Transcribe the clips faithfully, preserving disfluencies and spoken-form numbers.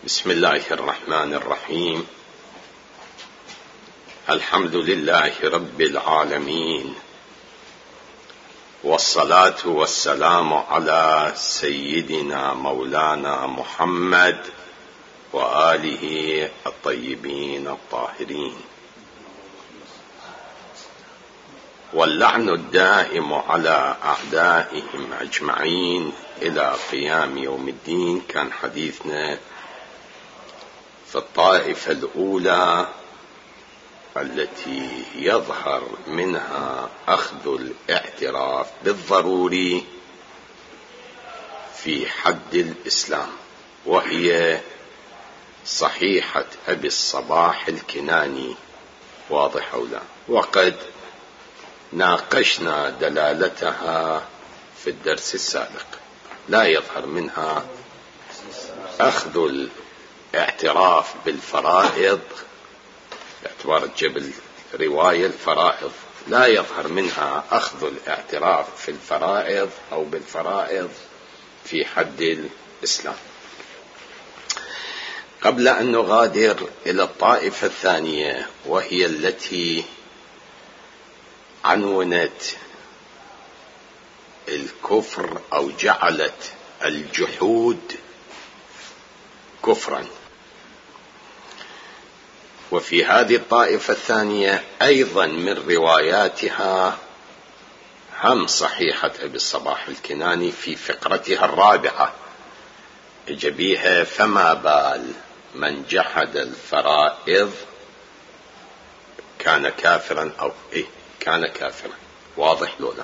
بسم الله الرحمن الرحيم. الحمد لله رب العالمين، والصلاة والسلام على سيدنا مولانا محمد وآله الطيبين الطاهرين، واللعن الدائم على أعدائهم أجمعين إلى قيام يوم الدين. كان حديثنا في الطائفة الأولى التي يظهر منها أخذ الاعتراف بالضروري في حد الإسلام، وهي صحيحة أبي الصباح الكناني. واضح أو لا؟ وقد ناقشنا دلالتها في الدرس السابق. لا يظهر منها أخذ الاعتراف بالفرائض باعتبار جبل رواية الفرائض، لا يظهر منها أخذ الاعتراف في الفرائض أو بالفرائض في حد الإسلام. قبل أن نغادر إلى الطائفة الثانية، وهي التي عنونت الكفر أو جعلت الجحود كفرا، وفي هذه الطائفة الثانية أيضا من رواياتها هم صحيحة أبي الصباح الكناني في فقرتها الرابعة جبيها: فما بال من جحد الفرائض كان كافرا أو إيه كان كافرا. واضح لولا؟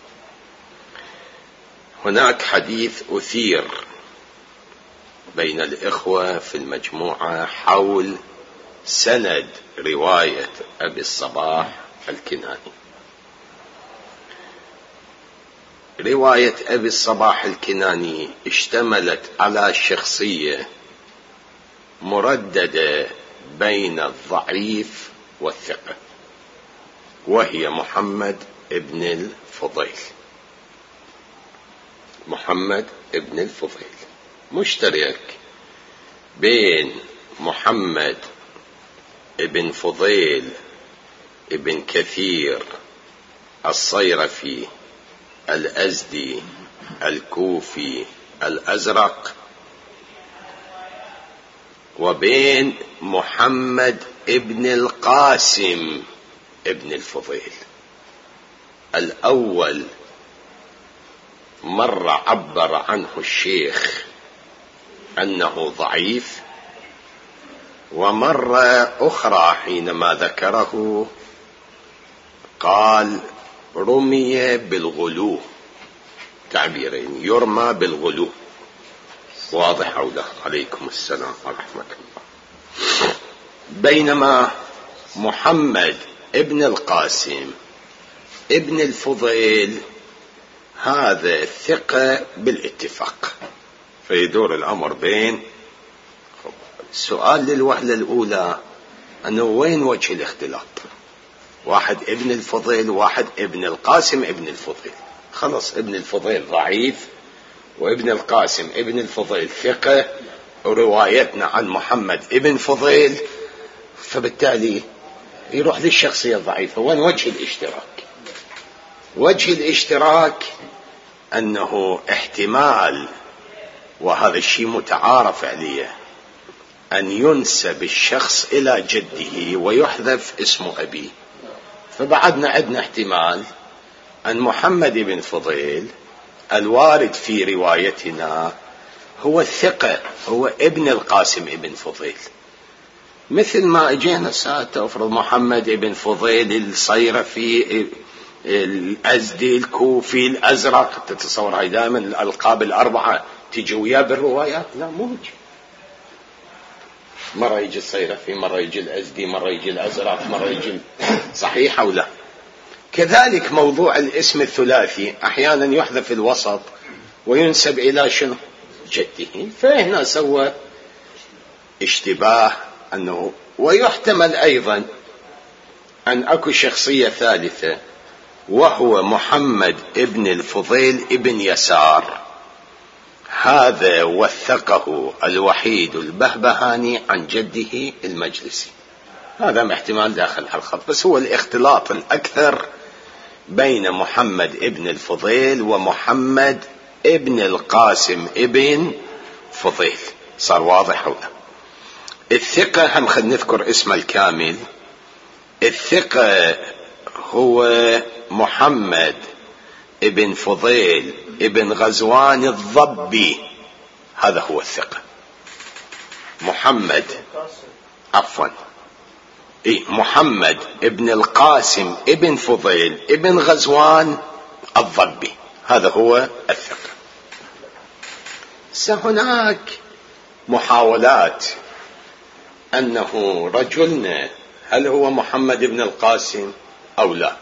هناك حديث أثير بين الإخوة في المجموعة حول سند رواية أبي الصباح الكناني. رواية أبي الصباح الكناني اشتملت على شخصية مرددة بين الضعيف والثقة، وهي محمد ابن الفضيل. محمد ابن الفضيل مشترك بين محمد ابن فضيل ابن كثير الصيرفي الأزدي الكوفي الأزرق، وبين محمد ابن القاسم ابن الفضيل. الأول مرة عبر عنه الشيخ أنه ضعيف، ومرة أخرى حينما ذكره قال رمي بالغلو، تعبيرين: يرمى بالغلو. واضح أو لا؟ عليكم السلام ورحمة الله. بينما محمد ابن القاسم ابن الفضيل هذا ثقة بالاتفاق، فيدور الأمر بين. السؤال للوهلة الأولى أنه وين وجه الاختلاط؟ واحد ابن الفضيل وواحد ابن القاسم ابن الفضيل. خلص، ابن الفضيل ضعيف وابن القاسم ابن الفضيل ثقة، وروايتنا عن محمد ابن فضيل، فبالتالي يروح للشخصية الضعيفة. وين وجه الاشتراك؟ وجه الاشتراك أنه احتمال، وهذا الشيء متعارف عليه، أن ينسب الشخص إلى جده ويحذف اسم أبيه. فبعدنا عندنا احتمال أن محمد بن فضيل الوارد في روايتنا هو الثقة، هو ابن القاسم ابن فضيل، مثل ما اجينا ساعة افرض محمد ابن فضيل الصيرفي الأزدي الكوفي الأزرق. تتصور هاي دائما الألقاب الأربعة تيجي وياه بالروايات؟ لا، مو هيك. مرة يجي الصيرفي، مرة يجي الأزدي، مرة يجي الأزرق، مرة يجي. صحيح أو لا؟ كذلك موضوع الاسم الثلاثي أحيانا يحذف الوسط وينسب إلى شنو؟ جده. فهنا سوى اشتباه أنه، ويحتمل أيضا أن أكو شخصية ثالثة وهو محمد ابن الفضيل ابن يسار. هذا وثقه الوحيد البهبهاني عن جده المجلسي. هذا احتمال داخل على الخط، بس هو الاختلاط الأكثر بين محمد ابن الفضيل ومحمد ابن القاسم ابن فضيل، صار واضح. هو الثقة هم خلينا نذكر اسمه الكامل. الثقة هو محمد ابن فضيل ابن غزوان الضبي، هذا هو الثقة. محمد عفوا إيه محمد ابن القاسم ابن فضيل ابن غزوان الضبي، هذا هو الثقة. هناك محاولات أنه رجلنا هل هو محمد ابن القاسم أو لا،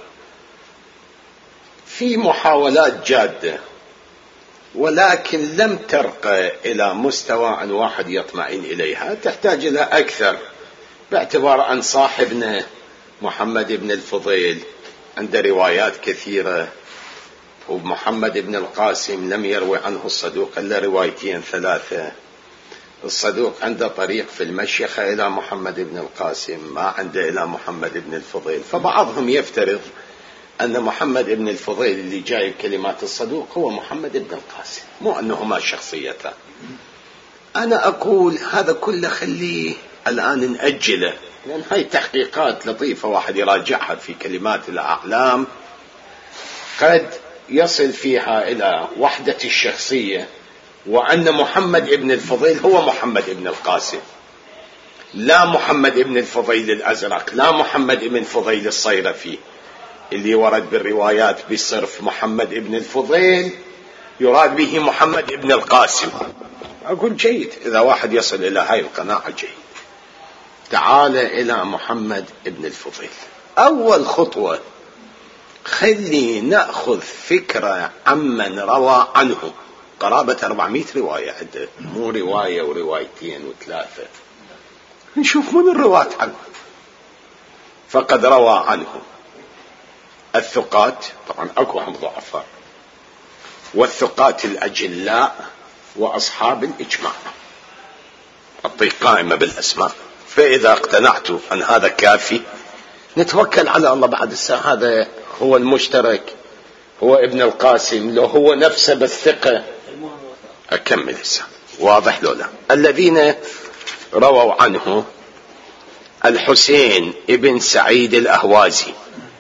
في محاولات جادة، ولكن لم ترقى إلى مستوى أن واحد يطمئن إليها، تحتاج إلى أكثر، باعتبار أن صاحبنا محمد ابن الفضيل عنده روايات كثيرة، ومحمد ابن القاسم لم يروي عنه الصدوق إلا روايتين ثلاثة. الصدوق عنده طريق في المشيخة إلى محمد ابن القاسم، ما عنده إلى محمد ابن الفضيل، فبعضهم يفترض أن محمد ابن الفضيل اللي جاي بكلمات الصدوق هو محمد ابن القاسم، مو أنهما شخصيتان. أنا أقول هذا كله خليه الآن نأجله، لأن هاي تحقيقات لطيفة واحد يراجعها في كلمات الأعلام، قد يصل فيها إلى وحدة الشخصية، وأن محمد ابن الفضيل هو محمد ابن القاسم، لا محمد ابن الفضيل الأزرق، لا محمد ابن الفضيل الصيرفي اللي ورد بالروايات بصرف محمد ابن الفضيل يراد به محمد ابن القاسم. أقول جيد، إذا واحد يصل إلى هاي القناعة جيد. تعال إلى محمد ابن الفضيل. أول خطوة خلي نأخذ فكرة عمن روى عنه، قرابة أربعمائة رواية عنده، مو رواية وروايتين وثلاثة، نشوف من الرواة عنه. فقد روى عنه الثقات، طبعا أكو هم ضعفاء، والثقات الأجلاء وأصحاب الإجماع. أعطيك قائمة بالأسماء، فإذا اقتنعت أن هذا كافي نتوكل على الله. بعد الساعة هذا هو المشترك، هو ابن القاسم، لو هو نفسه بالثقة أكمل الساعة. واضح لو لا؟ الذين رووا عنه الحسين ابن سعيد الأهوازي،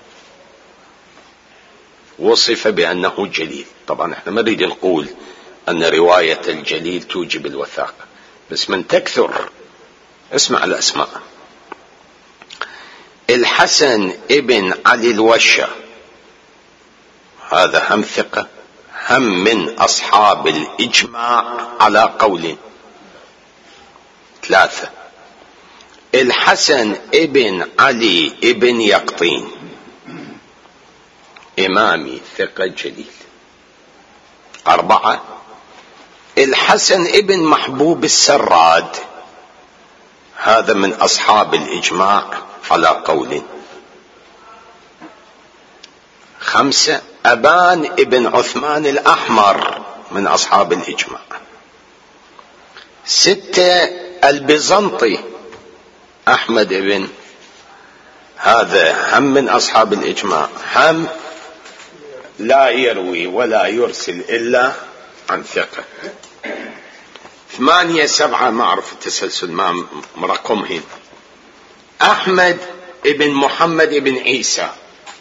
وصف بأنه جليل. طبعا احنا ما نريد نقول أن رواية الجليل توجب الوثاقة، بس من تكثر اسمع الأسماء. الحسن ابن علي الوشة، هذا هم ثقة، هم من أصحاب الإجماع على قول ثلاثة. الحسن ابن علي ابن يقطين، إمامي ثقة جليل. أربعة. الحسن ابن محبوب السراد، هذا من أصحاب الإجماع على قول. خمسة. أبان ابن عثمان الأحمر من أصحاب الإجماع. ستة. البيزنطي أحمد ابن، هذا هم من أصحاب الإجماع، هم لا يروي ولا يرسل إلا عن ثقة. ثمانية. سبعة ما أعرف التسلسل، ما مرقمهن. أحمد ابن محمد ابن عيسى،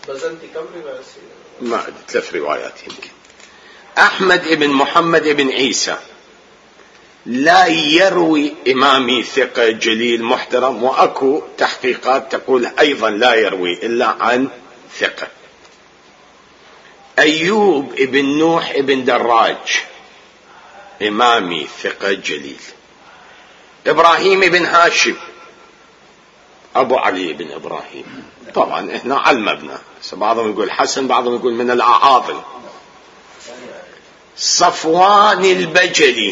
ما ثلاث روايات يمكن. أحمد ابن محمد ابن عيسى لا يروي، إمامي ثقة جليل محترم، وأكو تحقيقات تقول أيضا لا يروي إلا عن ثقة. أيوب ابن نوح ابن دراج، إمامي ثقة جليل. إبراهيم بن هاشم، أبو علي بن إبراهيم، طبعا إحنا على المبنى، بعضهم يقول حسن، بعضهم يقول من الأعاظم. صفوان البجلي،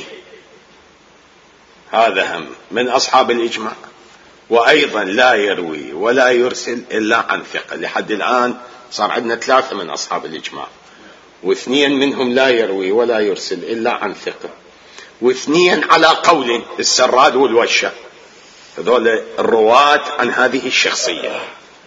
هذا هم من أصحاب الإجماع، وأيضا لا يروي ولا يرسل إلا عن ثقة. لحد الآن صار عندنا ثلاثة من أصحاب الإجماع، واثنين منهم لا يروي ولا يرسل إلا عن ثقة. واثنين على قول السراد والوشة. هذول الرواة عن هذه الشخصية.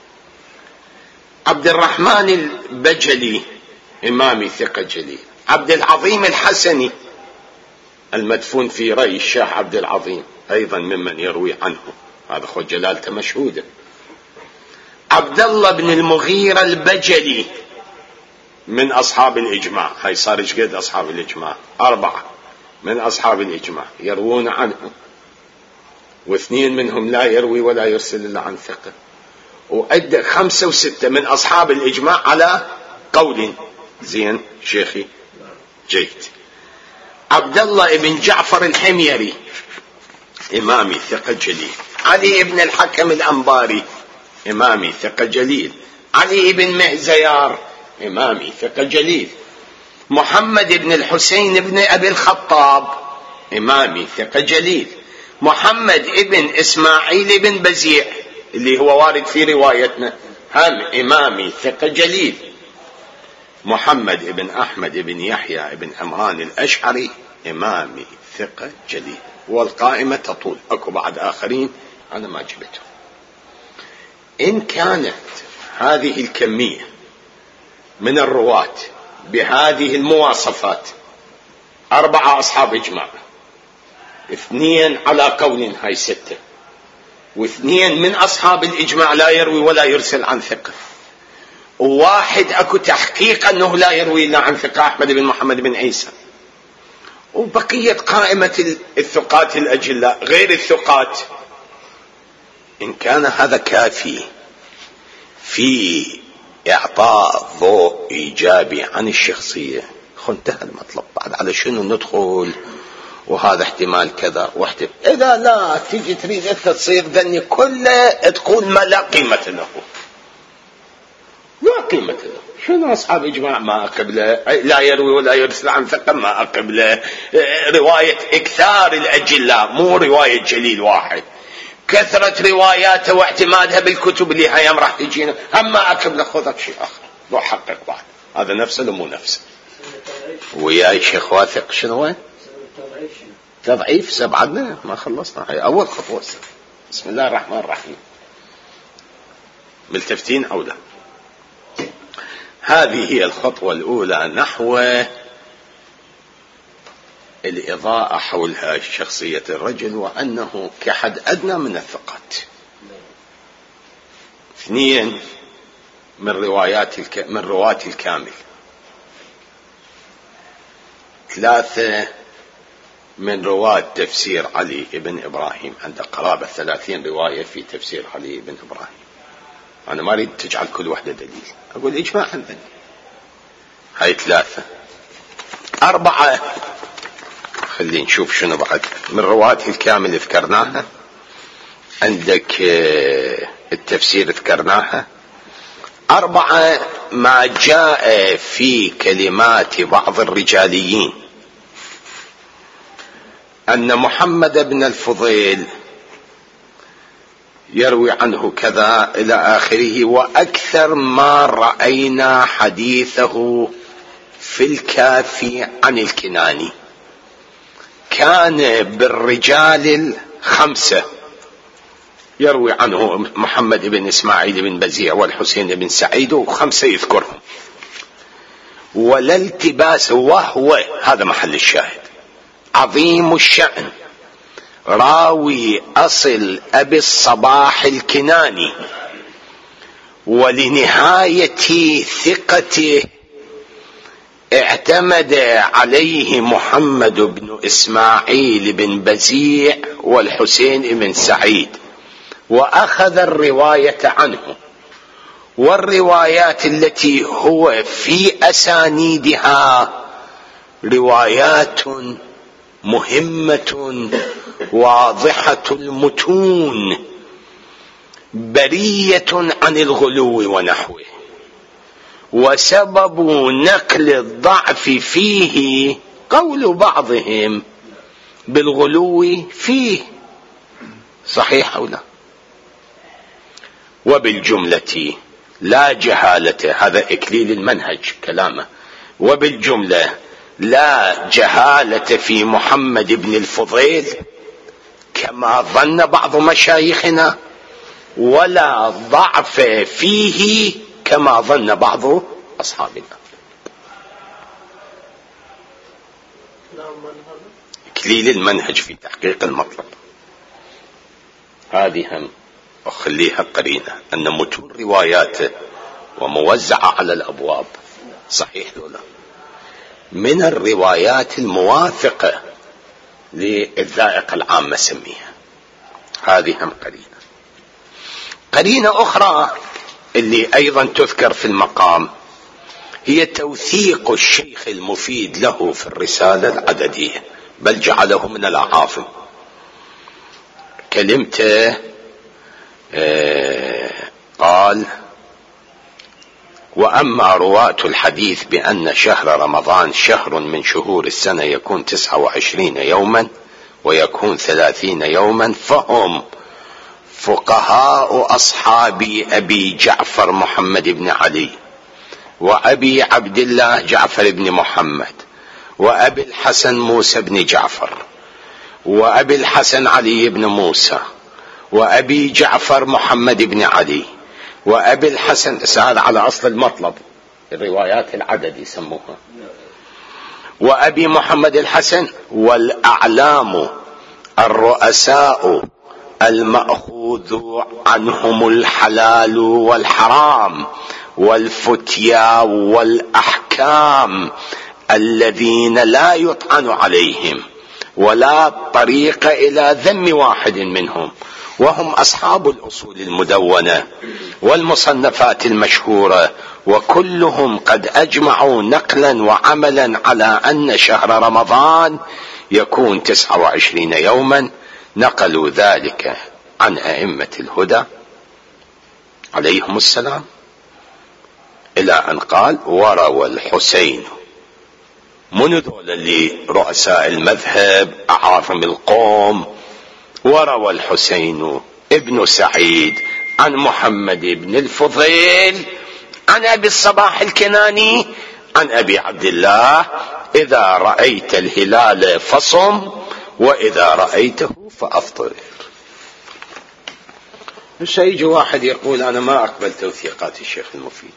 عبد الرحمن البجلي إمامي ثقة جليل. عبد العظيم الحسني المدفون في ري الشاه عبد العظيم أيضا ممن يروي عنه، هذا خو جلالته مشهودة. عبد الله بن المغيرة البجلي من أصحاب الإجماع، هاي صار قد أصحاب الإجماع، أربعة من أصحاب الإجماع يروون عنه، واثنين منهم لا يروي ولا يرسل إلا عن ثقة، وعندك خمسة وستة من أصحاب الإجماع على قول. زين شيخي جيد. عبد الله بن جعفر الحميري إمامي ثقة جليل. علي بن الحكم الأنباري إمامي ثقة جليل. علي بن مهزيار إمامي ثقة جليل. محمد بن الحسين بن أبي الخطاب إمامي ثقة جليل. محمد بن إسماعيل بن بزيع اللي هو وارد في روايتنا هم إمامي ثقة جليل. محمد بن أحمد بن يحيى بن عمران الأشعري إمامي ثقة جليل. والقائمة تطول، أكو بعد آخرين أنا ما جبتهم. إن كانت هذه الكمية من الرواة بهذه المواصفات، أربعة أصحاب إجماع، اثنين على قول هاي ستة، واثنين من أصحاب الإجماع لا يروي ولا يرسل عن ثقة، وواحد أكو تحقيق أنه لا يروي إلا عن ثقة أحمد بن محمد بن عيسى، وبقية قائمة الثقات الأجلاء غير الثقات. إن كان هذا كافي في إعطاء ضوء إيجابي عن الشخصية، انتهى المطلب. بعد على شنو ندخل وهذا احتمال كذا واحتمال، إذا لا تيجي تريد أنت تصير ذني كله تقول ما لا قيمة له، لا قيمة له. شنو أصحاب إجماع ما أقبله، لا يروي ولا يرسل عن ثقة ما أقبله، رواية إكثار الأجلاء مو رواية جليل واحد، كثرة رواياته واعتمادها بالكتب اللي هاي راح تجينا هم ما أقبله. خذك شيء آخر لو حقق بعد، هذا نفسه لو مو نفسه. وياي شيخ واثق شنو وين تضعيف سبعنا ما خلصنا، هاي أول خطوة. بسم الله الرحمن الرحيم. ملتفتين أو لا؟ هذه هي الخطوة الأولى نحو الإضاءة حول شخصية الرجل وأنه كحد أدنى من الثقات. اثنين من روايات الك... من رواة الكامل. ثلاثة من رواة تفسير علي بن إبراهيم، عنده قرابة ثلاثين رواية في تفسير علي بن إبراهيم. أنا ما أريد تجعل كل واحدة دليل، أقول إجماع عندنا. هاي ثلاثة. أربعة خلينا نشوف شنو بعد من رواة الكامل ذكرناها. عندك التفسير ذكرناها. أربعة ما جاء في كلمات بعض الرجاليين أن محمد بن الفضيل يروي عنه كذا إلى آخره. وأكثر ما رأينا حديثه في الكافي عن الكناني كان بالرجال الخمسة يروي عنه محمد بن إسماعيل بن بزيع والحسين بن سعيد، وخمسة يذكرهم ولا التباس. وهو هذا محل الشاهد عظيم الشأن راوي أصل أبي الصباح الكناني، ولنهاية ثقته اعتمد عليه محمد بن إسماعيل بن بزيع والحسين بن سعيد وأخذ الرواية عنه. والروايات التي هو في أسانيدها روايات مهمة واضحة المتون برية عن الغلو ونحوه. وسبب نقل الضعف فيه قول بعضهم بالغلو فيه، صحيح أو لا؟ وبالجملة لا جهالة، هذا إكليل المنهج كلامه، وبالجملة لا جهالة في محمد بن الفضيل كما ظن بعض مشايخنا، ولا ضعف فيه كما ظن بعض أصحابنا. إكليل المنهج في تحقيق المطلب. هذه هم أخليها قرينة أن متون رواياته وموزعة على الأبواب صحيح ولا من الروايات الموافقة للذائقة العامة سميها. هذه هم قرينة. قرينة أخرى اللي أيضا تذكر في المقام هي توثيق الشيخ المفيد له في الرسالة العددية، بل جعله من الأعاظم. كلمته آه قال: وأما رواة الحديث بأن شهر رمضان شهر من شهور السنة يكون تسعة وعشرين يوما ويكون ثلاثين يوما فهم فقهاء أصحاب أبي جعفر محمد بن علي، وأبي عبد الله جعفر بن محمد، وأبي الحسن موسى بن جعفر، وأبي الحسن علي بن موسى، وأبي جعفر محمد بن علي، وأبي الحسن. سأل على أصل المطلب الروايات العدد يسموها. وأبي محمد الحسن، والأعلام الرؤساء المأخوذ عنهم الحلال والحرام والفتيا والأحكام الذين لا يطعن عليهم ولا طريق إلى ذم واحد منهم، وهم أصحاب الأصول المدونة والمصنفات المشهورة، وكلهم قد أجمعوا نقلا وعملا على أن شهر رمضان يكون تسعة وعشرين يوما. نقلوا ذلك عن أئمة الهدى عليهم السلام إلى أن قال: وروى الحسين. من ذول اللي رؤساء المذهب أعاظم القوم؟ وروى الحسين ابن سعيد عن محمد بن الفضيل عن أبي الصباح الكناني عن أبي عبد الله: إذا رأيت الهلال فصم وإذا رأيته فأفطر. مش يجي واحد يقول أنا ما أقبل توثيقات الشيخ المفيد.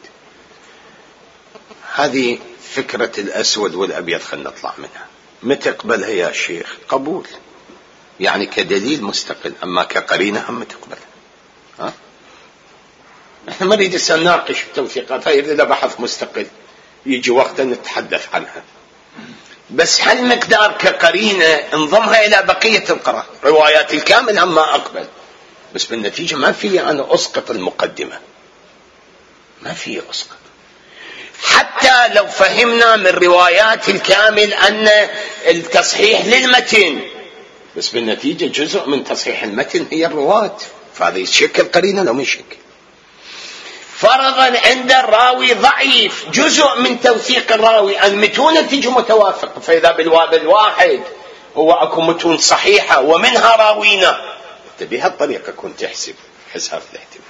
هذه فكرة الأسود والأبيض، خلنا نطلع منها. متى تقبلها يا شيخ؟ قبول يعني كدليل مستقل، أما كقرينة هم تقبلها. ها؟ نحن ما نريد نناقش في التوثيقات، هاي إذا بحث مستقل يجي وقت نتحدث عنها. بس هالمقدار كقرينة انضمها إلى بقية القراء روايات الكامل أما أقبل. بس بالنتيجة ما في أنا أسقط المقدمة، ما في أسقط. حتى لو فهمنا من روايات الكامل أن التصحيح للمتن، بس بالنتيجة جزء من تصحيح المتن هي الرواة، فهذا يشكل قرينة لو من شكل. فرضا عند الراوي ضعيف، جزء من توثيق الراوي المتون تيجي متوافقة، فإذا بالواب الواحد هو أكو متون صحيحة ومنها راوينا، بهالطريقة كنت تحسب حساب الاحتمال.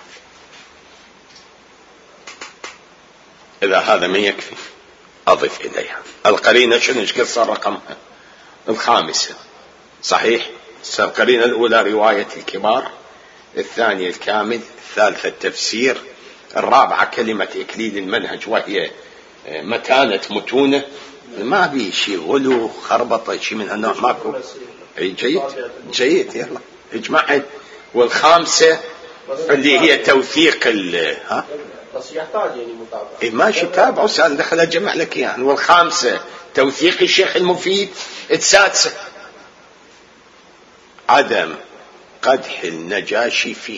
إذا هذا ما يكفي أضف إليها القرينة. شنو ايش صار رقمها؟ الخامسة صحيح. القرينة الأولى رواية الكبار، الثانية الكامل، الثالثة التفسير، الرابعة كلمة إكليل المنهج وهي متانة متونة، ما بي شيء غلو خربطة شيء من هالنوع ماكو. أي جيد جيد يلا اجمعها. والخامسة اللي هي توثيق ال ها إيه ماشي تابعوا سأل دخل أجمع لك يعني. والخامسة توثيق الشيخ المفيد. السادسة عدم قدح النجاشي فيه،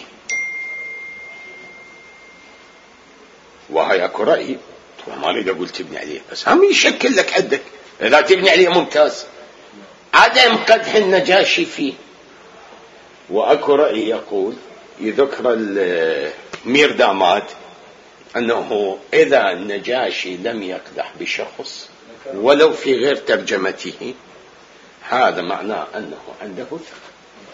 وهي أكو رأي ما أريد أقول تبني عليه، بس هم يشكل لك حدك إذا تبني عليه ممتاز. عدم قدح النجاشي فيه. وأكو رأي يقول يذكر المير داماد أنه إذا النجاشي لم يقدح بشخص ولو في غير ترجمته هذا معناه أنه عنده ثقة.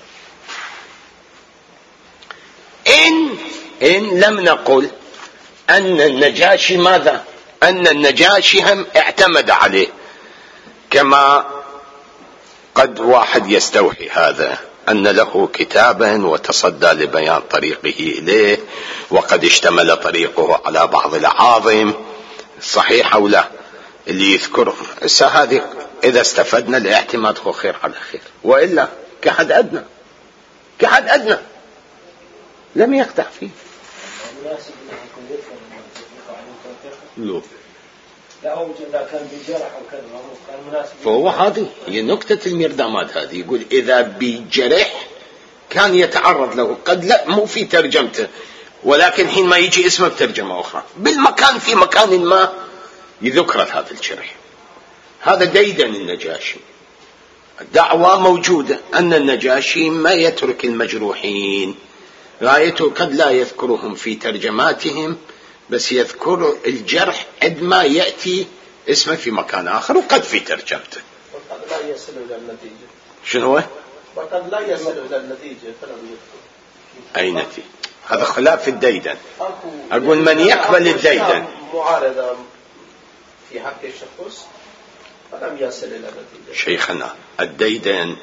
إن إن لم نقل أن النجاشي ماذا؟ أن النجاشي هم اعتمد عليه، كما قد واحد يستوحي هذا أن له كتابا وتصدى لبيان طريقه إليه وقد اشتمل طريقه على بعض العاظم، صحيح أو لا؟ اللي يذكره هذه إذا استفدنا الاعتماد هو خير على خير، وإلا كحد أدنى كحد أدنى لم يقطع فيه. لا هو إذا كان بجرح أو كذا كان مناسب. فهو هذه هي نكتة المردامات هذه، يقول إذا بجرح كان يتعرض له، قد لا مو في ترجمته، ولكن حين ما يجي اسمه بترجمة أخرى بالمكان في مكان ما يذكر هذا الجرح. هذا ديدن النجاشي، الدعوة موجودة أن النجاشي ما يترك المجروحين، غايته قد لا يذكرهم في ترجماتهم بس يذكر الجرح عندما يأتي اسمه في مكان آخر وقد في ترجمته. وقد لا يصل إلى النتيجة. شنو هو؟ وقد لا يصل إلى النتيجة فلم يذكر. أي نتيجة؟ هذا خلاف الديدن. أقول من يقبل الديدن معارضة في حق الشخص فلم يصل إلى النتيجة. شيخنا الديدن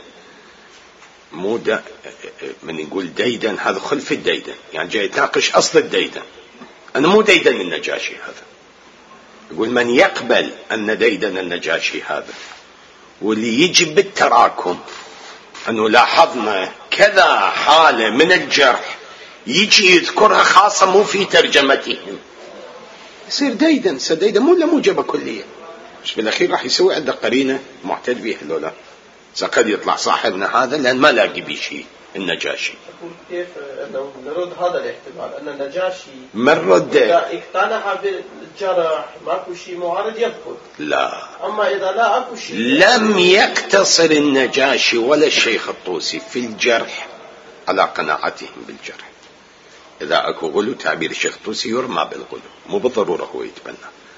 مو دا من يقول ديدن هذا خلف الديدن، يعني جاي يتناقش أصل الديدن. أنا مو ديدن النجاشي هذا، يقول من يقبل أن ديدن النجاشي هذا، واللي يجي بالتراكم أنه لاحظنا كذا حالة من الجرح يجي يذكرها خاصة مو في ترجمتهم يصير ديدن. سديدن مو لموجبة كلية، مش بالأخير راح يسوي عنده قرينة معتد بها لولا قد يطلع صاحبنا هذا لأن ما لاقي بيه شيء النجاشي. كيف أنه نرد هذا الاحتمال أن النجاشي مرد إذا اقتنع بالجرح ماكو شيء معارض يدخل؟ لا، أما إذا لا أكو شيء لم يقتصر النجاشي ولا الشيخ الطوسي في الجرح على قناعتهم بالجرح. إذا أكو غلو تعبير الشيخ الطوسي يرمى بالغلو، مو بالضرورة هو يتبنى.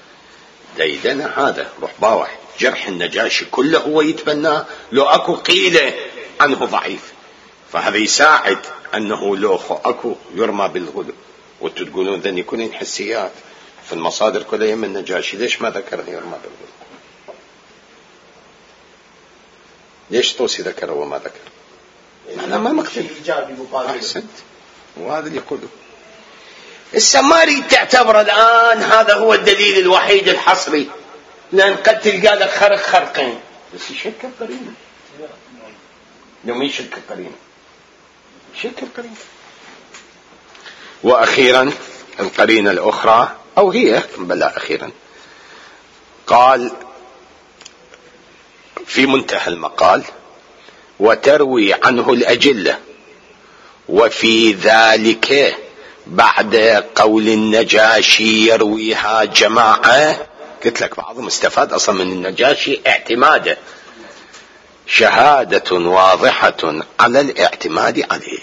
ديدنا هذا روح باوح جرح النجاشي كله هو يتبناه، لو أكو قيلة عنه ضعيف فهذا يساعد أنه لو أكو يرمى بالغلو. وانتم تقولون ذن يكونين حسيات في المصادر كلها يم النجاشي، ليش ما ذكره يرمى بالغلو؟ ليش طوسي ذكره وما ذكر؟ أنا ما مقتل أحسنت، وهذا اللي يقوله السماري. تعتبر الآن هذا هو الدليل الوحيد الحصري، لأن قد تلقى لك خرق خرقين بس يشك القرينة. لو يشك القرينة شك القرينة. وأخيرا القرينة الأخرى أو هي بلا أخيرا قال في منتهى المقال وتروي عنه الأجلة وفي ذلك بعد قول النجاشي يرويها جماعة. قلت لك بعضهم استفاد أصلا من النجاشي اعتماده، شهادة واضحة على الاعتماد عليه.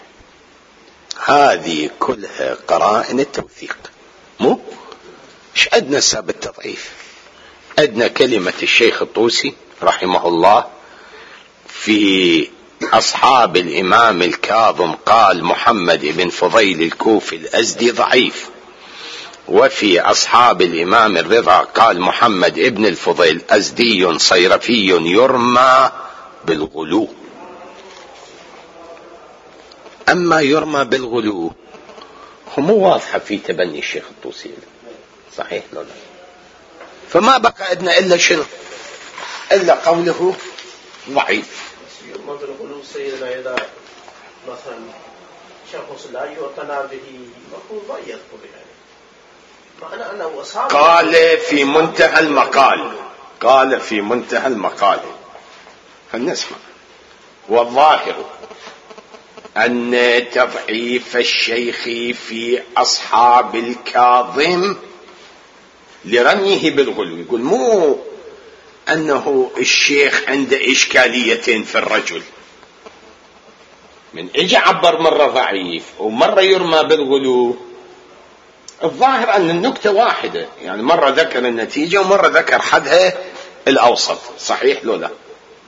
هذه كلها قرائن التوثيق، مو ايش أدنى سبب التضعيف؟ أدنى كلمة الشيخ الطوسي رحمه الله في أصحاب الإمام الكاظم قال محمد بن فضيل الكوفي الأزدي ضعيف، وفي أصحاب الإمام الرضا قال محمد بن الفضيل أزدي صيرفي يرمى بالغلو. أما يرمى بالغلو هم واضحة في تبني الشيخ الطوسي، صحيح لو لا؟ فما بقى أدنى إلا شنو؟ إلا قوله ضعيف. يرمى بالغلو سيدنا إذا مثلا شخص لا يعتنى به مفروض لا يذكر يعني. معنى أنه أصحاب قال في منتهى المقال، قال في منتهى المقال فلنسمع. والظاهر أن تضعيف الشيخ في أصحاب الكاظم لرميه بالغلو. يقول مو أنه الشيخ عنده إشكاليتين في الرجل، من إجا عبر مرة ضعيف ومرة يرمى بالغلو. الظاهر أن النكتة واحدة، يعني مرة ذكر النتيجة ومرة ذكر حدها الأوسط، صحيح لو لا؟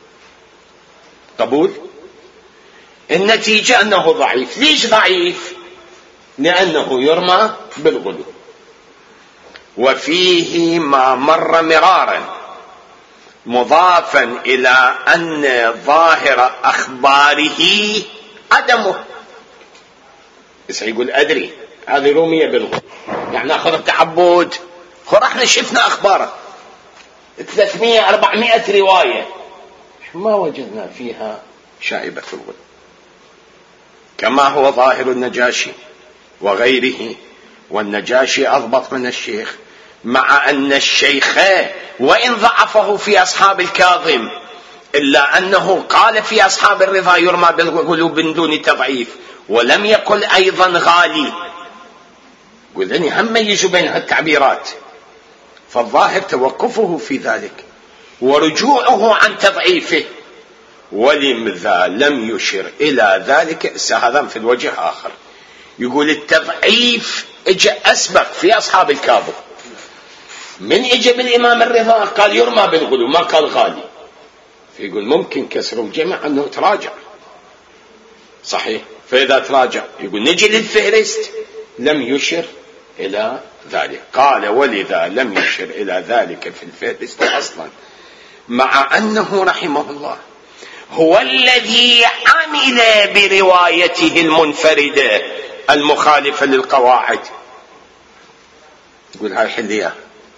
قبول؟ النتيجة أنه ضعيف. ليش ضعيف؟ لأنه يرمى بالغلو. وفيه ما مر مرارا مضافا إلى أن ظاهر أخباره عدمه. بس يقول أدري هذه رومية بالغلو، يعني أخذ التعبد خرحنا شفنا أخباره ثلاثمائة أربعمائة رواية ما وجدنا فيها شائبة الغلو، كما هو ظاهر النجاشي وغيره. والنجاشي أضبط من الشيخ، مع أن الشيخ وإن ضعفه في أصحاب الكاظم إلا أنه قال في أصحاب الرضا يرمى بالغلو من دون تضعيف، ولم يقل أيضا غالي. قلني هم يجوا بين هالتعبيرات، فالظاهر توقفه في ذلك ورجوعه عن تضعيفه، ولماذا لم يشر إلى ذلك؟ هذا في الوجه آخر، يقول التضعيف اجى أسبق في أصحاب الكاظم، من اجى بالإمام الرضا قال يرمى بالغلو ما قال غالي، فيقول ممكن كسر الجمع أنه تراجع صحيح. فإذا تراجع يقول نجي للفهرست لم يشر إلى ذلك، قال ولذا لم يشر إلى ذلك في الفهرست أصلا، مع أنه رحمه الله هو الذي عمل بروايته المنفردة المخالفة للقواعد. يقول هاي حلية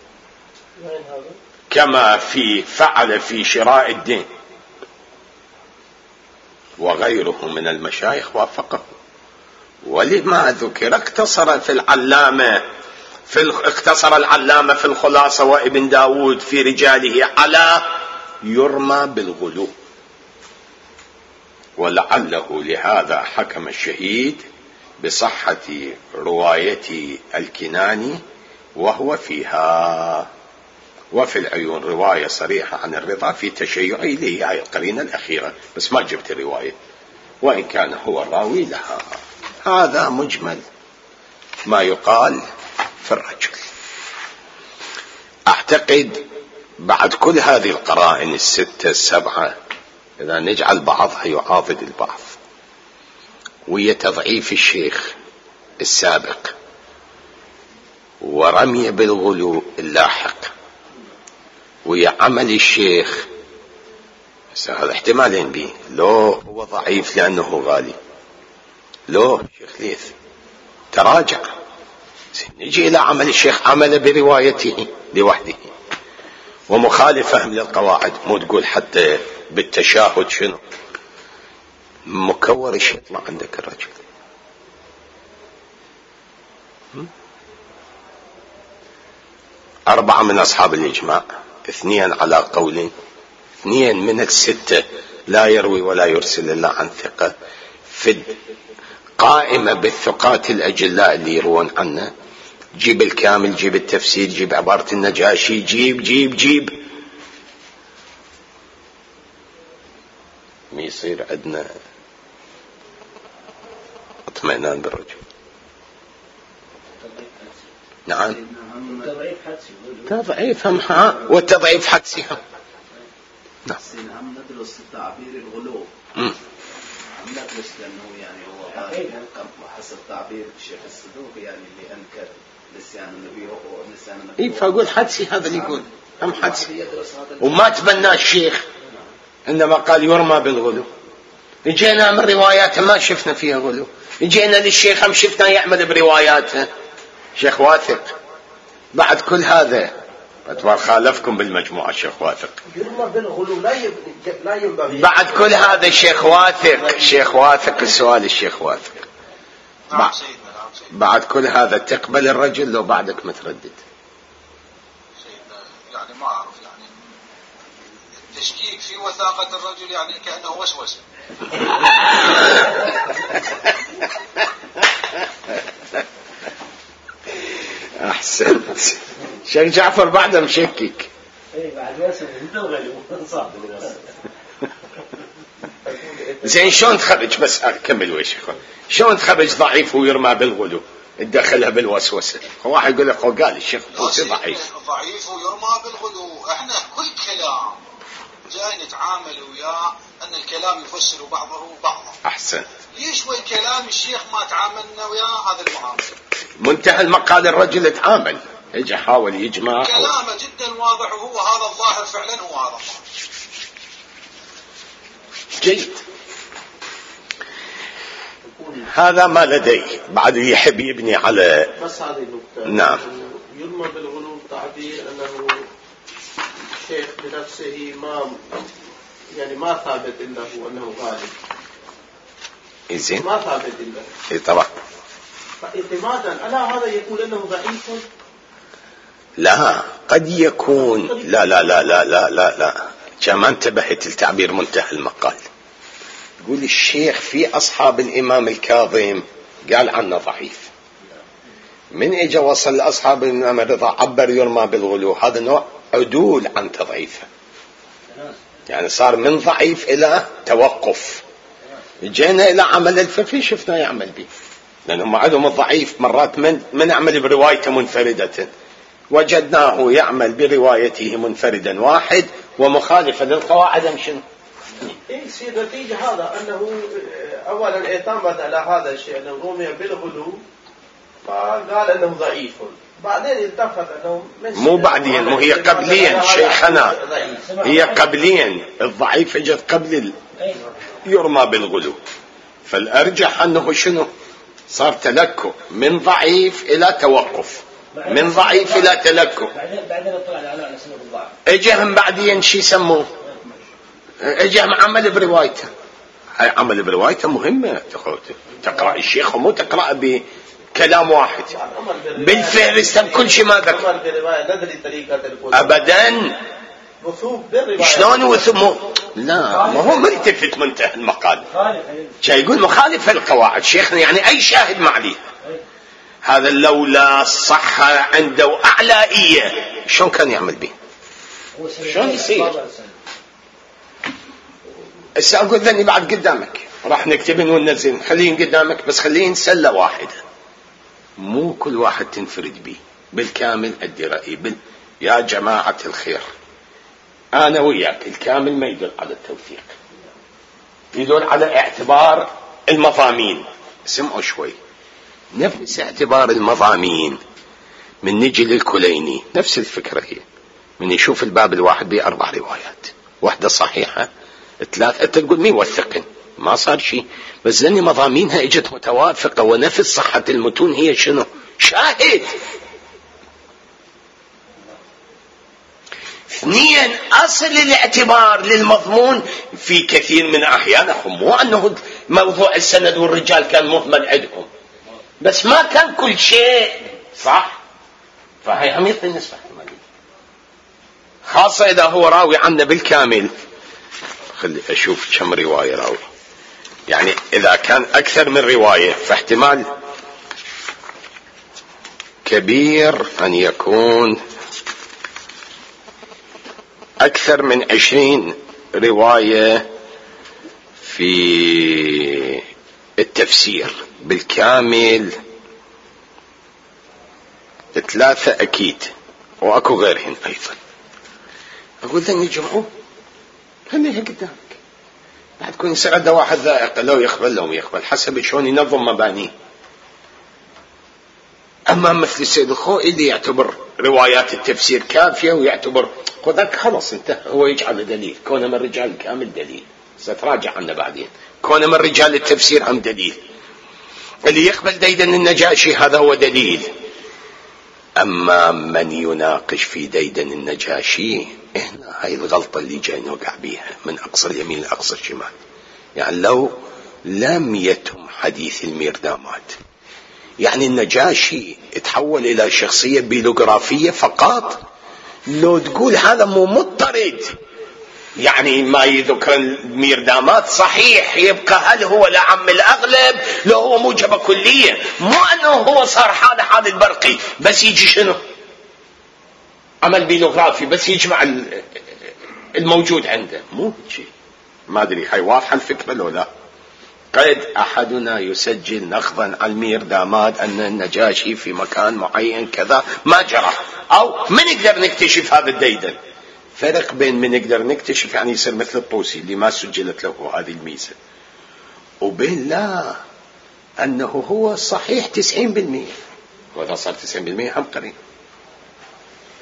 كما في فعل في شراء الدين وغيره من المشايخ وافقه. ولما ذكر اقتصر في العلامة في اقتصر العلامة في الخلاصة وابن داود في رجاله على يرمى بالغلو، ولعله لهذا حكم الشهيد بصحة رواية الكناني وهو فيها. وفي العيون رواية صريحة عن الرضا في تشيعه اللي هي القرينة الأخيرة، بس ما جبت الرواية وإن كان هو الراوي لها. هذا مجمل ما يقال في الرجل. أعتقد بعد كل هذه القرائن الستة السبعة إذا نجعل بعضها يعاضد البعض، وهي تضعيف الشيخ السابق ورمي بالغلو اللاحق وهي عمل الشيخ، هذا احتمالين به، لو هو ضعيف لأنه غالي، لو شيخ ليث تراجع. نجي إلى عمل الشيخ عمل بروايته لوحده ومخالف فهم للقواعد، مو تقول حتى بالتشاهد شنو مكور ايش يطلع عندك الرجل. أربعة من أصحاب الإجماع، اثنين على قول، اثنين من الستة لا يروي ولا يرسل إلا عن ثقة، في قائمة بالثقات الأجلاء اللي يروون عنه، جيب الكامل، جيب التفسير، جيب عبارة النجاشي، جيب جيب جيب ما يصير عندنا اطمئنان بالرجل. نعم تضعيف هم ها والتضعيف حدسي هم. نعم عم ندرس تعبير الغلو، عم ندرس لأنه يعني هو حسب تعبير الشيخ الصدوق يعني اللي أنكر نسيان النبي ونسيان النبي. إيه فأقول حدسي هذا اللي يقول هم حدسي، وما تبنى الشيخ إنما قال يرمى بالغلو. جينا من رواياته ما شفنا فيها غلو، جينا للشيخ هم شفنا يعمل برواياته، شيخ واثق. بعد كل هذا أتوار خالفكم بالمجموعة الشيخ واثق، بعد كل هذا الشيخ واثق، شيخ واثق السؤال الشيخ واثق بعد, بعد كل هذا تقبل الرجل لو بعدك متردد؟ يعني ما أعرف، يعني التشكيك في وثاقة الرجل يعني كأنه وسوسة. أحسنت. شيخ جعفر بعده مشكك. إيه بعد واسم الدولة صعب. زين شلون تخرج، بس أكمل ويش شلون تخرج ضعيف ويرمى بالغلو تدخلها بالوسوسة؟ واحد يقول لك قال الشيخ ضعيف ضعيف ويرمى بالغلو. احنا كل كلام جاي نتعامل وياه ان الكلام يفسر بعضه بعضا. أحسن. ليش والكلام الشيخ ما تعاملنا وياه هذا المعامل؟ منتهى المقال الرجل تعامل اجى حاول يجمع كلامه جدا واضح، وهو هذا الظاهر فعلا، هو هذا الظاهر. جيد. هذا ما لدي، بعد يحب يبني على بس هذه النقطة. نعم. يرمى بالغلو تعبير أنه الشيخ بنفسه ما يعني ما ثابت إلا هو أنه غالب. إزين. ما ثابت إلا. إيه طبعا. فاعتمادا على هذا يقول أنه ضعيف. لا قد يكون لا لا لا لا لا لا لا كما انتبهت التعبير منتهى المقال. يقول الشيخ في أصحاب الإمام الكاظم قال عنه ضعيف، من اجى وصل لأصحاب الإمام الرضا عبر يرمى بالغلو، هذا نوع عدول عن تضعيفه، يعني صار من ضعيف إلى توقف. جينا إلى عمل الفقه شفنا يعمل به، لأنهم عندهم الضعيف مرات من, من يعمل بروايته منفردة، وجدناه يعمل بروايته منفردا واحد ومخالفا للقواعد شنو؟ يصير نتيجة هذا أنه أولا اعتمد على هذا الشيء أنه رمي بالغلو فقال أنه ضعيف، بعدين التفت أنه مو بعدين، مو هي قبلين شيخنا، هي قبلين الضعيف اجت قبل يرمى بالغلو، فالأرجح أنه شنو صار تلكؤ من ضعيف إلى توقف، من ضعيف إلى تلكؤ. بعدين اطلع على سبب الضعف اجهم بعدين شي يسموه اجهم عمل بروايته. هاي عمل بروايته مهمة تقرأ الشيخ ومو تقرأ بكلام واحد بالفهرست بكل شيء ما ذكر أبدا. شلون وثمو لا ما هو ملتفت منتهى المقال، شاي يقول مخالف القواعد شيخنا، يعني أي شاهد معليه. هذا لولا الصحة عنده أعلائية شلون كان يعمل به؟ شلون يصير؟ هسه أقول ذني بعد قدامك راح نكتبن وننزل، خليهم قدامك بس خليهم سلة واحدة، مو كل واحد تنفرد به بالكامل. أدي رأيي بال... يا جماعة الخير أنا وياك الكامل ما يدل على التوثيق، يدل على اعتبار المضامين. سمعوا شوي، نفس اعتبار المضامين من نجي للكليني نفس الفكرة هي، من يشوف الباب الواحد بأربع روايات، واحدة صحيحة ثلاثة، تقول مين وثقن ما صار شيء، بس لأن مضامينها اجت متوافقة ونفس صحة المتون هي شنو شاهد. اثنين أصل الاعتبار للمضمون في كثير من أحيانهم مو أنه موضوع السند والرجال كان مهمل عندهم، بس ما كان كل شيء صح، فهي هم يعطي نسبة احتمالية، خاصة إذا هو راوي عنه بالكامل. خلي أشوف كم رواية راوي، يعني إذا كان أكثر من رواية فاحتمال كبير أن يكون أكثر من عشرين رواية في التفسير بالكامل، ثلاثة أكيد وأكو غيرهن أيضا. أقول ذني جمعوا خليها قدامك، بعد تكون يسعد واحد ذائق لو يقبل لو يقبل حسب شلون ينظم مبانيه. أما مثل السيد الخوئي اللي يعتبر روايات التفسير كافية ويعتبر خذك خلص انتهى، هو يجعل دليل، كونه من رجال كامل دليل، ستراجع عنه بعدين، كونه من رجال التفسير هم دليل، اللي يقبل ديدن النجاشي هذا هو دليل. أما من يناقش في ديدن النجاشي هنا هاي الغلطة اللي جاي نوقع بيها من أقصى اليمين لأقصى الشمال. يعني لو لم يتم حديث الميردامات، يعني النجاشي تحول إلى شخصية بيلوغرافية فقط، لو تقول هذا مو مضطرد يعني ما يذكر الميردامات صحيح، يبقى هل هو لعم الأغلب لو هو موجبة كلية، مو أنه هو صار حال حال البرقي بس يجي شنو عمل بيلوغرافي بس يجمع الموجود عنده، مو شيء. ما أدري هاي واضحة الفكرة لو لا. قد أحدنا يسجل نقضا على الميردامات أن النجاشي في مكان معين كذا ما جرى، أو من نقدر نكتشف هذا الديدن. فرق بين من نقدر نكتشف يعني يصير مثل الطوسي اللي ما سجلت له هذه الميزة، وبين لا أنه هو صحيح تسعين بالمئة، وإذا صار تسعين بالمئة هم قريب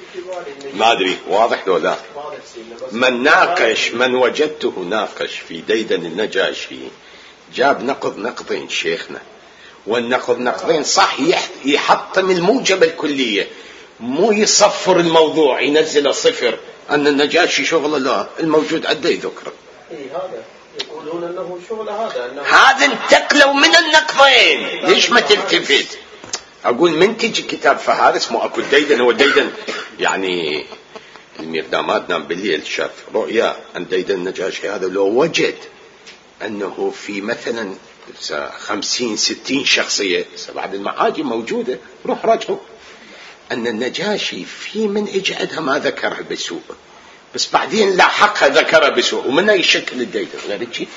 ما أدري واضح لو لا. من ناقش من وجدته ناقش في ديدن النجاشي جاب نقض نقضين شيخنا، والنقض نقضين صح يحطم الموجبة الكلية، مو يصفر الموضوع ينزل صفر أن النجاشي شغل لا الموجود عده يذكر. إيه هذا يقولون أنه شغل هذا أنه هذا انتقلوا من النقضين. ليش ما تلتفت؟ أقول من تجي كتاب فهارس مو أكو ديدن، هو ديدن يعني الميردامات نام بالليل شاف رؤيا عن ديدن النجاشي هذا لو وجد أنه في مثلا خمسين ستين شخصية بعد المعاجم موجودة روح راجعوا أن النجاشي في من إجعدها ما ذكرها بسوء، بس بعدين لاحقها ذكرها بسوء ومنها يشكل الديدن غير شيء.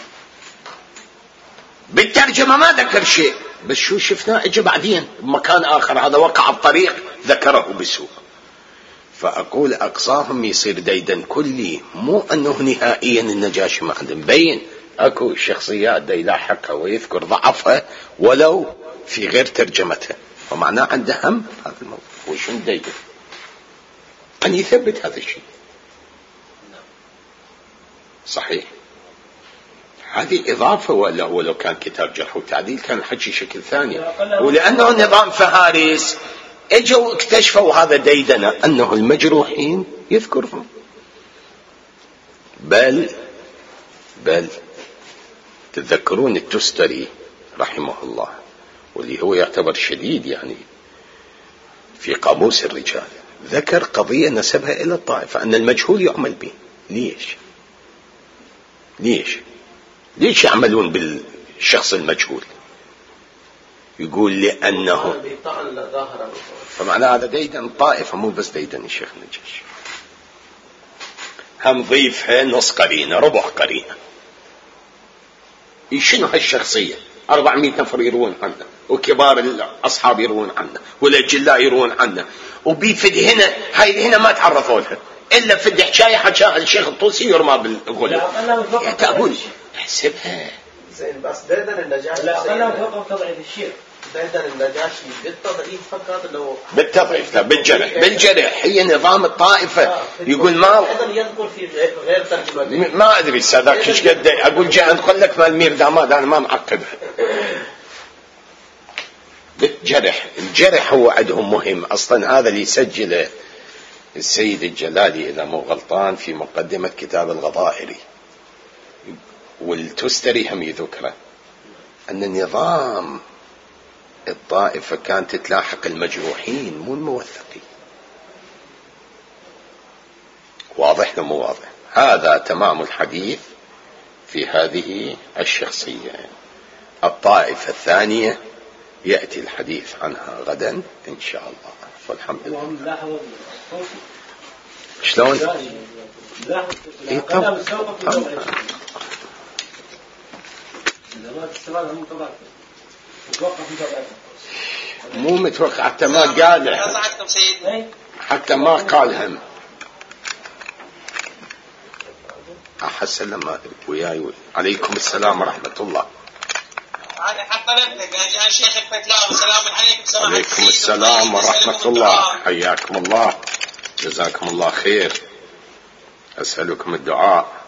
بالترجمة ما ذكر شيء، بس شو شفناه اجى بعدين بمكان آخر هذا وقع بطريق ذكره بسوء. فأقول أقصاهم يصير ديدن كلي، مو أنه نهائيا النجاشي ما عنده مبين أكو شخصيات دا يلاحقها ويذكر ضعفها ولو في غير ترجمتها، ومعناه عنده هم هذا الموضوع. وشو ديدن أن يثبت هذا الشيء صحيح. هذه إضافة، ولا ولو كان كتاب جرح وتعديل كان الحكي شكل ثاني. ولأنه نظام فهارس اجوا اكتشفوا هذا ديدنة أنه المجروحين يذكرهم. بل بل تتذكرون التستري رحمه الله واللي هو يعتبر شديد يعني في قاموس الرجال، ذكر قضية نسبها إلى الطائفة أن المجهول يعمل به. ليش ليش ليش يعملون بالشخص المجهول؟ يقول لأنه فمعنى هذا ديدن طائفة مو بس ديدن الشيخ النجاشي، هم ضيفها نص قرينة ربع قرينة. شنو هالشخصية؟ أربعمائة نفر يروون عنه وكبار الأصحاب يروون عنه والأجلاء يروون عنه، وبيفد هنا هاي هنا ما تعرفوا لها إلا فد حكاية حكاها الشيخ الطوسي يرمى بالغلو. تقول احسبها زين بس ديدن النجاشي لا أنا فوق تضعيف الشيخ. ديدن النجاشي بالتضعيف فقط لو بالتضعيف لا بالجرح. بالجرح هي نظام الطائفة يقول ما أيضا يذكر في غير ترجمة. ما أدري سادك إيش قد أقول جاء أدخل لك مال مير داماد أنا ما معقبها. بالجرح الجرح هو عندهم مهم أصلا. هذا اللي سجله السيد الجلالي إذا مو غلطان في مقدمة كتاب الغضائري، والتستري هم يذكره أن النظام الطائفة كانت تلاحق المجروحين مو الموثقين. واضح لو مو واضح؟ هذا تمام الحديث في هذه الشخصية. الطائفة الثانية يأتي الحديث عنها غدا إن شاء الله. فالحمد لله. شلون؟ إيه طب مو متوقع حتى ما قال حتى ما قالهم أحس لما وياي. عليكم السلام ورحمة الله. هذا حق طلبتك يا شيخ الفتلاوي. السلام عليكم. عليكم السلام ورحمة الله. حياكم الله جزاكم الله خير. أسألكم الدعاء.